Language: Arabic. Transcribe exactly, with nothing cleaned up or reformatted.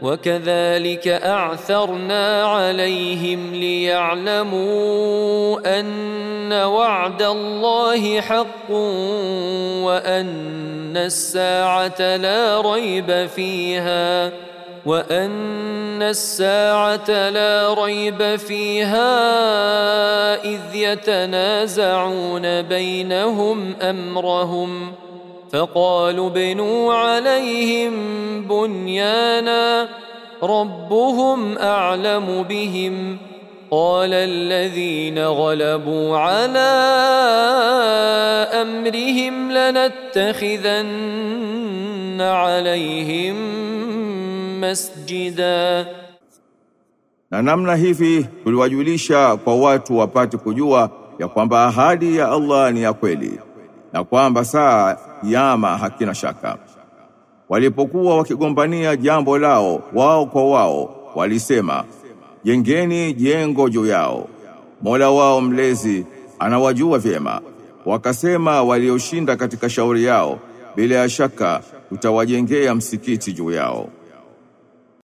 وكذلك أعثرنا عليهم ليعلموا أن وعد الله حق وأن الساعة لا ريب فيها وأن الساعة لا ريب فيها إذ يتنازعون بينهم أمرهم فقالوا ابنوا عليهم بنيانا ربهم أعلم بهم قال الذين غلبوا على أمرهم لنتخذن عليهم مسجدا. Na namna hivi tuliwajulisha kwa watu wapate kujua ya kwamba ahadi ya Allah ni ya kweli na kwamba saa kiyama hakina shaka. Walipokuwa wakigombania jambo lao wao kwa wao, walisema, jengeni jengo juu yao. Mola wao mlezi anawajua vyema. Wakasema walioshinda katika shauri yao, bila shaka tutawajengea msikiti juu yao.